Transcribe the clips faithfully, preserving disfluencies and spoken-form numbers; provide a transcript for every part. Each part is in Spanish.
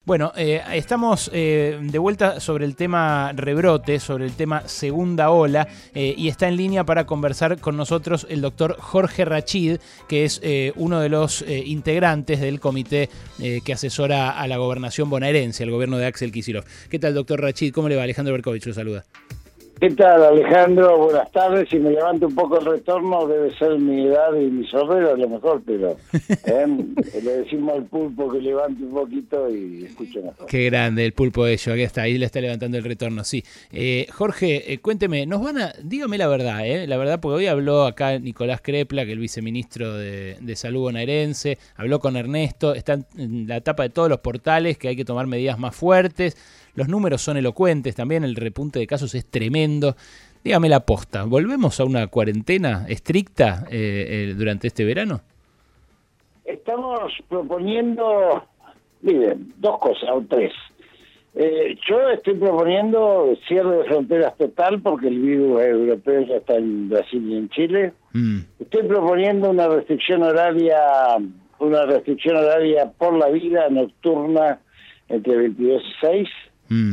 Bueno, eh, estamos eh, de vuelta sobre el tema rebrote, sobre el tema segunda ola, eh, y está en línea para conversar con nosotros el doctor Jorge Rachid, que es eh, uno de los eh, integrantes del comité eh, que asesora a la gobernación bonaerense, al gobierno de Axel Kicillof. ¿Qué tal, doctor Rachid? ¿Cómo le va? Alejandro Berkovich lo saluda. ¿Qué tal, Alejandro? Buenas tardes. Si me levanto un poco el retorno, debe ser mi edad y mi sordera, a lo mejor, pero ¿eh? le decimos al pulpo que levante un poquito y escuche mejor. Qué grande el pulpo de ello, aquí está, ahí le está levantando el retorno, sí. Eh, Jorge, eh, cuénteme, nos van a, dígame la verdad, eh, la verdad, porque hoy habló acá Nicolás Crepla, que es el viceministro de, de Salud bonaerense, habló con Ernesto, está en la tapa de todos los portales que hay que tomar medidas más fuertes. Los números son elocuentes también, el repunte de casos es tremendo. Dígame la posta, ¿volvemos a una cuarentena estricta eh, eh, durante este verano? Estamos proponiendo, miren, dos cosas o tres. Eh, yo estoy proponiendo cierre de fronteras total porque el virus europeo ya está en Brasil y en Chile. Mm. Estoy proponiendo una restricción horaria, una restricción horaria por la vida nocturna entre veintidós y seis. Mm.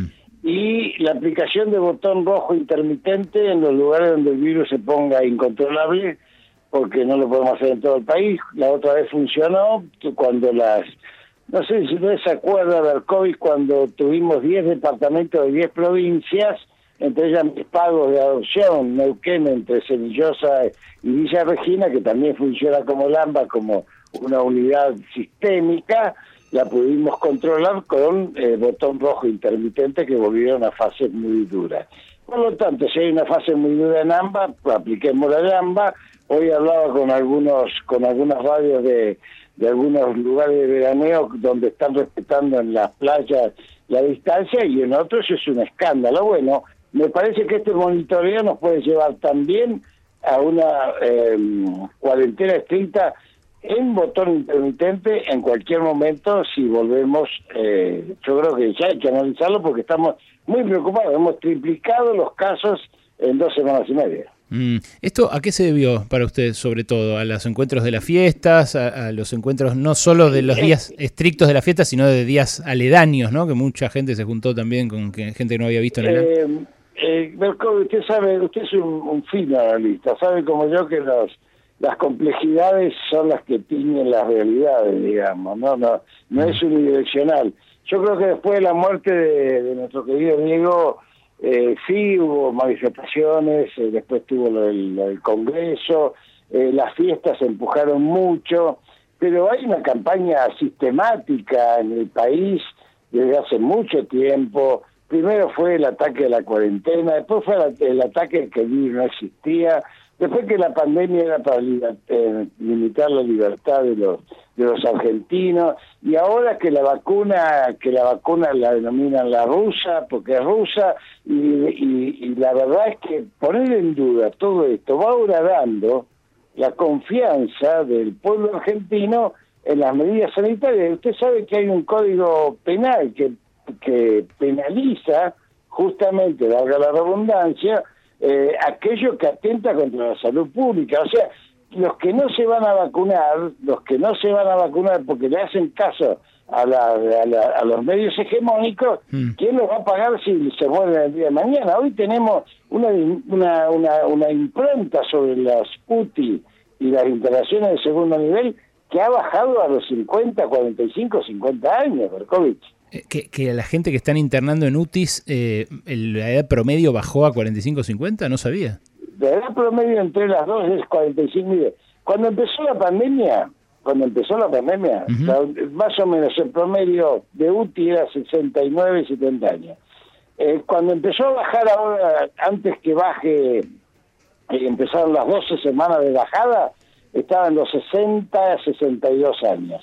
Y la aplicación de botón rojo intermitente en los lugares donde el virus se ponga incontrolable, porque no lo podemos hacer en todo el país. La otra vez funcionó cuando las... No sé si ustedes se acuerdan del COVID, cuando tuvimos diez departamentos de diez provincias, entre ellas mis pagos de adopción, Neuquén, entre Semillosa y Villa Regina, que también funciona como LAMBA, como una unidad sistémica. La pudimos controlar con eh, botón rojo intermitente, que volvieron a fases muy duras. Por lo tanto, si hay una fase muy dura en AMBA, pues apliquemos la AMBA. Hoy hablaba con algunos con algunas radios de, de algunos lugares de veraneo donde están respetando en las playas la distancia, y en otros es un escándalo. Bueno, me parece que este monitoreo nos puede llevar también a una eh, cuarentena estricta en botón intermitente en cualquier momento si volvemos. Eh, yo creo que ya hay que analizarlo porque estamos muy preocupados. Hemos triplicado los casos en dos semanas y media. Mm. ¿Esto a qué se debió para usted, sobre todo? ¿A los encuentros de las fiestas? ¿A, a los encuentros no solo de los días estrictos de la fiesta, sino de días aledaños, ¿no? Que mucha gente se juntó también con que, gente que no había visto en el eh, año. Eh, usted sabe, usted es un, un fino analista, sabe como yo que los las complejidades son las que tiñen las realidades, digamos, no no no es unidireccional. Yo creo que después de la muerte de, de nuestro querido Diego, eh, sí hubo manifestaciones, eh, después tuvo lo del, lo del Congreso, eh, las fiestas se empujaron mucho, pero hay una campaña sistemática en el país desde hace mucho tiempo. Primero fue el ataque a la cuarentena, después fue el, el ataque que el virus no existía, después que la pandemia era para eh, limitar la libertad de los de los argentinos, y ahora que la vacuna que la vacuna la denominan la rusa porque es rusa, y, y, y la verdad es que poner en duda todo esto va horadando la confianza del pueblo argentino en las medidas sanitarias. Usted sabe que hay un código penal que que penaliza justamente, valga la redundancia, eh, aquello que atenta contra la salud pública. O sea, los que no se van a vacunar, los que no se van a vacunar porque le hacen caso a, la, a, la, a los medios hegemónicos, mm. ¿quién los va a pagar si se mueren el día de mañana? Hoy tenemos una, una, una, una impronta sobre las U T I y las instalaciones de segundo nivel que ha bajado a los cincuenta, cuarenta y cinco, cincuenta años, Berkovich. Que, que la gente que están internando en U T Is, eh, la edad promedio bajó a cuarenta y cinco, cincuenta, no sabía. La edad promedio entre las dos es cuarenta y cinco. Cuando empezó la pandemia, cuando empezó la pandemia, uh-huh. la, más o menos el promedio de U T I era sesenta y nueve, setenta años. Eh, cuando empezó a bajar ahora, antes que baje, eh, empezaron las doce semanas de bajada, estaban los sesenta, sesenta y dos años.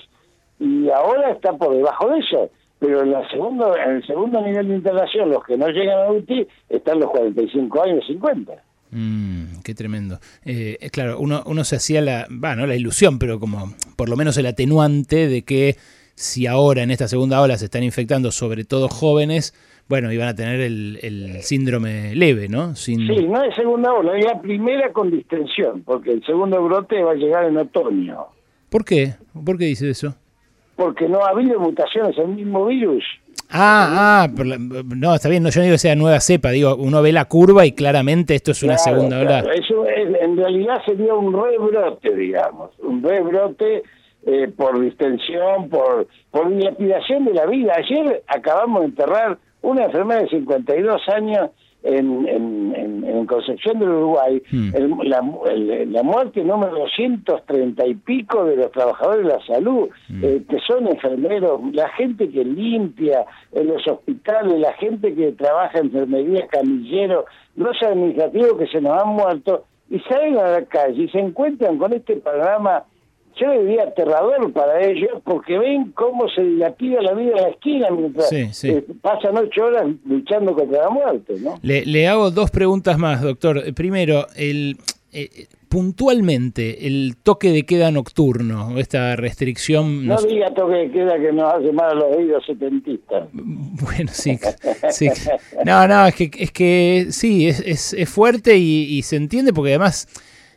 Y ahora está por debajo de eso. Pero en, la segundo, en el segundo nivel de integración, los que no llegan a U T I están los cuarenta y cinco años, cincuenta. Mm, qué tremendo. Eh, claro, uno, uno se hacía la, bah, no la ilusión, pero como por lo menos el atenuante de que si ahora en esta segunda ola se están infectando sobre todo jóvenes, bueno, iban a tener el, el síndrome leve, ¿no? Sin... Sí, no es segunda ola, es la primera con distensión, porque el segundo brote va a llegar en otoño. ¿Por qué? ¿Por qué dice eso? Porque no ha habido mutaciones, el mismo virus Ah, ah, la, no, está bien, no, yo no digo que sea nueva cepa, digo, uno ve la curva y claramente esto es una claro, segunda ola. Claro. Eso es, en realidad sería un rebrote, digamos, un rebrote eh, por distensión, por, por dilapidación de la vida. Ayer acabamos de enterrar una enfermera de cincuenta y dos años en, en, en, en Concepción del Uruguay, hmm. el, la, el, la muerte número doscientos treinta y pico de los trabajadores de la salud, hmm. eh, que son enfermeros, la gente que limpia en los hospitales, la gente que trabaja en enfermería, camilleros, los administrativos que se nos han muerto, y salen a la calle y se encuentran con este panorama, yo diría aterrador para ellos, porque ven cómo se dilapida la vida en la esquina mientras sí, sí. Eh, pasan ocho horas luchando contra la muerte, ¿no? Le, le hago dos preguntas más, doctor. Primero, el eh, puntualmente, el toque de queda nocturno, esta restricción... No, no diga toque de queda que nos hace mal a los oídos setentistas. Bueno, sí, sí. No, no, es que, es que sí, es, es, es fuerte y, y se entiende porque además...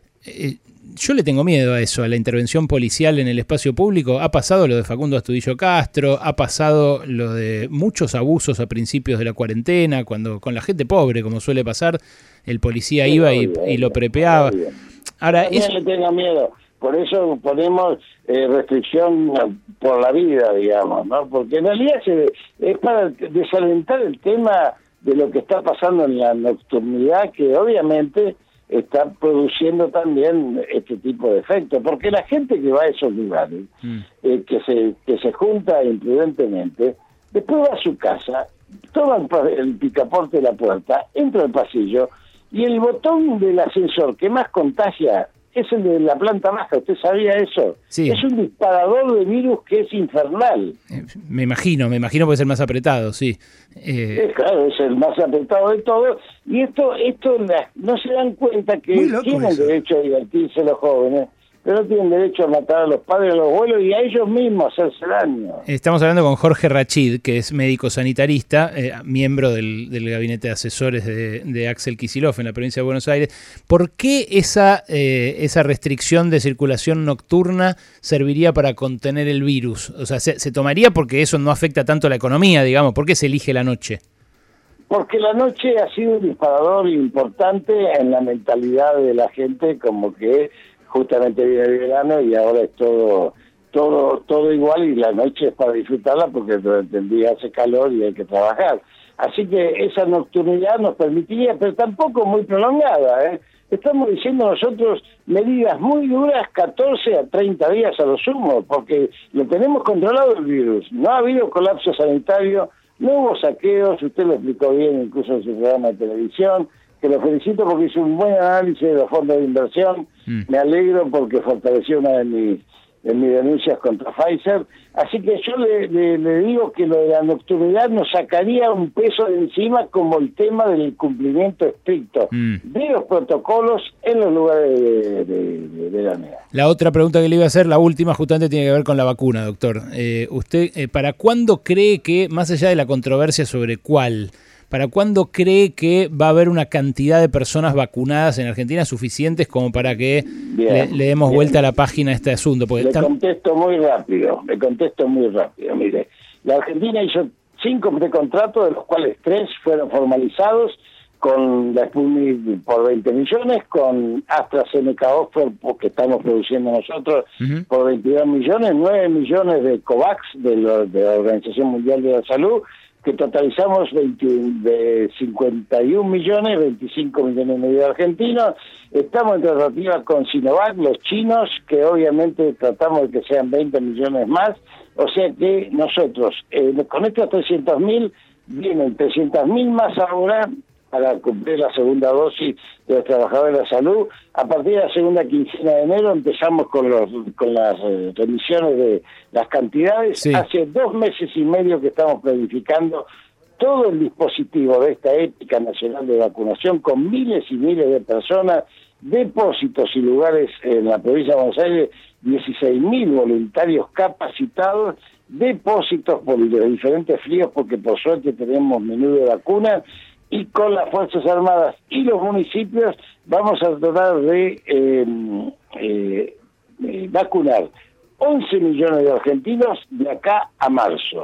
Eh, yo le tengo miedo a eso, a la intervención policial en el espacio público. Ha pasado lo de Facundo Astudillo Castro, ha pasado lo de muchos abusos a principios de la cuarentena, cuando con la gente pobre, como suele pasar, el policía sí, iba y, bien, y lo prepeaba. Ahora, También es... le tengo miedo, por eso ponemos eh, restricción por la vida, digamos, ¿no? Porque en realidad se, es para desalentar el tema de lo que está pasando en la nocturnidad, que obviamente... está produciendo también este tipo de efectos, porque la gente que va a esos lugares, mm. eh, que se que se junta imprudentemente, después va a su casa, toma el picaporte de la puerta, entra al pasillo, y el botón del ascensor que más contagia es el de la planta baja. ¿Usted sabía eso? Sí. Es un disparador de virus que es infernal. Eh, me imagino, me imagino porque es el más apretado, sí. Eh... Es, claro, es el más apretado de todos. Y esto, esto no se dan cuenta que tienen eso. Derecho a divertirse los jóvenes, pero no tienen derecho a matar a los padres, a los abuelos y a ellos mismos hacerse daño. Estamos hablando con Jorge Rachid, que es médico sanitarista, eh, miembro del, del gabinete de asesores de, de Axel Kicillof en la provincia de Buenos Aires. ¿Por qué esa, eh, esa restricción de circulación nocturna serviría para contener el virus? O sea, ¿se, se tomaría porque eso no afecta tanto a la economía, digamos? ¿Por qué se elige la noche? Porque la noche ha sido un disparador importante en la mentalidad de la gente, como que justamente viene el verano y ahora es todo todo todo igual y la noche es para disfrutarla porque durante el día hace calor y hay que trabajar. Así que esa nocturnidad nos permitiría, pero tampoco muy prolongada, ¿eh? Estamos diciendo nosotros medidas muy duras, catorce a treinta días a lo sumo, porque lo tenemos controlado el virus. No ha habido colapso sanitario, no hubo saqueos, usted lo explicó bien incluso en su programa de televisión, que lo felicito porque hizo un buen análisis de los fondos de inversión. Mm. Me alegro porque fortaleció una de mis, de mis denuncias contra Pfizer. Así que yo le, le, le digo que lo de la nocturnidad nos sacaría un peso de encima como el tema del cumplimiento estricto mm. de los protocolos en los lugares de, de, de, de la N E A. La otra pregunta que le iba a hacer, la última, justamente tiene que ver con la vacuna, doctor. Eh, ¿Usted eh, para cuándo cree que, más allá de la controversia sobre cuál, ¿para cuándo cree que va a haber una cantidad de personas vacunadas en Argentina suficientes como para que bien, le, le demos bien. vuelta a la página a este asunto? Porque le está... contesto muy rápido, le contesto muy rápido. Mire, la Argentina hizo cinco precontratos, de los cuales tres fueron formalizados, con la Sputnik por veinte millones, con AstraZeneca Oxford, que estamos produciendo nosotros, uh-huh. por veintidós millones, nueve millones de COVAX, de, lo, de la Organización Mundial de la Salud, que totalizamos veinte, de cincuenta y un millones, veinticinco millones y medio de argentinos. Estamos en tratativa con Sinovac, los chinos, que obviamente tratamos de que sean veinte millones más. O sea que nosotros, eh, con estos trescientos mil, vienen trescientos mil más ahora para cumplir la segunda dosis de los trabajadores de la salud. A partir de la segunda quincena de enero empezamos con los con las eh, remisiones de las cantidades. Sí. Hace dos meses y medio que estamos planificando todo el dispositivo de esta ética nacional de vacunación con miles y miles de personas, depósitos y lugares en la provincia de Buenos Aires, dieciséis mil voluntarios capacitados, depósitos por los diferentes fríos, porque por suerte tenemos menú de vacunas, y con las Fuerzas Armadas y los municipios vamos a tratar de eh, eh, eh, vacunar once millones de argentinos de acá a marzo.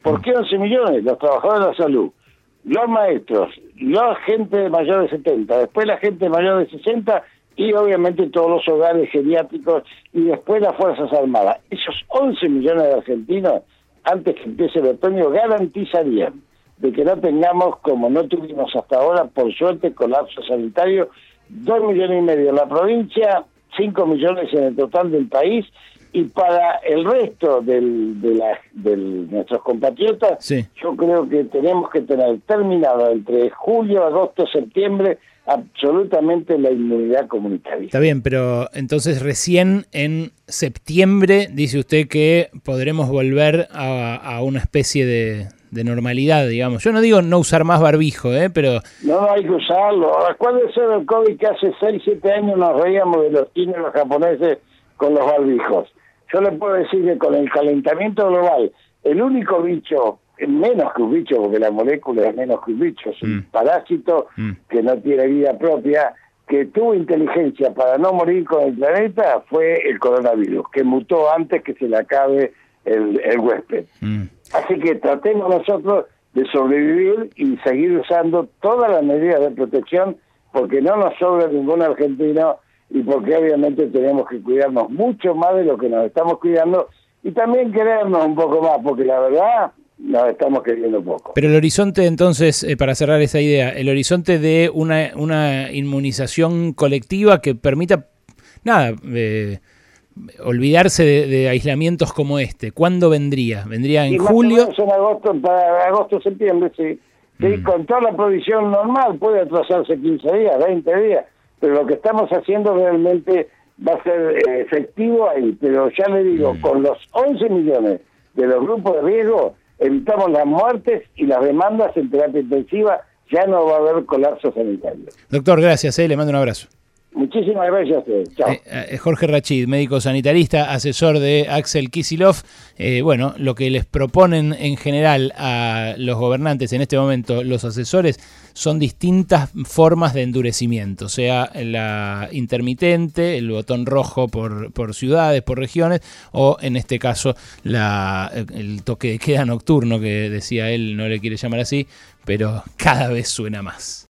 ¿Por qué once millones? Los trabajadores de la salud, los maestros, la gente mayor de setenta, después la gente mayor de sesenta y obviamente todos los hogares geriátricos y después las Fuerzas Armadas. Esos once millones de argentinos, antes que empiece el otoño, garantizarían de que no tengamos, como no tuvimos hasta ahora, por suerte, colapso sanitario, dos millones y medio en la provincia, cinco millones en el total del país, y para el resto del, de, la, de nuestros compatriotas, sí. Yo creo que tenemos que tener terminado entre julio, agosto, septiembre, absolutamente la inmunidad comunitaria. Está bien, pero entonces recién en septiembre dice usted que podremos volver a, a una especie de, de normalidad, digamos. Yo no digo no usar más barbijo, ¿eh? Pero... No, no hay que usarlo. Acuérdense del COVID que hace seis, siete años nos reíamos de los chinos y los japoneses con los barbijos. Yo le puedo decir que con el calentamiento global, el único bicho, menos que un bicho, porque la molécula es menos que un bicho, es un mm. parásito mm. que no tiene vida propia, que tuvo inteligencia para no morir con el planeta, fue el coronavirus, que mutó antes que se le acabe el, el huésped. Mm. Así que tratemos nosotros de sobrevivir y seguir usando todas las medidas de protección, porque no nos sobra ningún argentino y porque obviamente tenemos que cuidarnos mucho más de lo que nos estamos cuidando y también querernos un poco más, porque la verdad nos estamos queriendo poco. Pero el horizonte entonces, eh, para cerrar esa idea, el horizonte de una, una inmunización colectiva que permita, nada, eh, olvidarse de, de aislamientos como este, ¿cuándo vendría? ¿Vendría en y julio? En agosto, para agosto, septiembre, sí. sí mm. Con toda la provisión normal puede atrasarse quince días, veinte días, pero lo que estamos haciendo realmente va a ser eh, efectivo ahí. Pero ya le digo, mm. con los once millones de los grupos de riesgo, evitamos las muertes y las demandas en terapia intensiva, ya no va a haber colapso sanitario. Doctor, gracias, eh, le mando un abrazo. Muchísimas gracias. Chao. Eh, eh, Jorge Rachid, médico sanitarista, asesor de Axel Kicillof. Eh, bueno, lo que les proponen en general a los gobernantes en este momento, los asesores, son distintas formas de endurecimiento, sea la intermitente, el botón rojo por, por ciudades, por regiones, o en este caso la, el toque de queda nocturno, que decía él, no le quiere llamar así, pero cada vez suena más.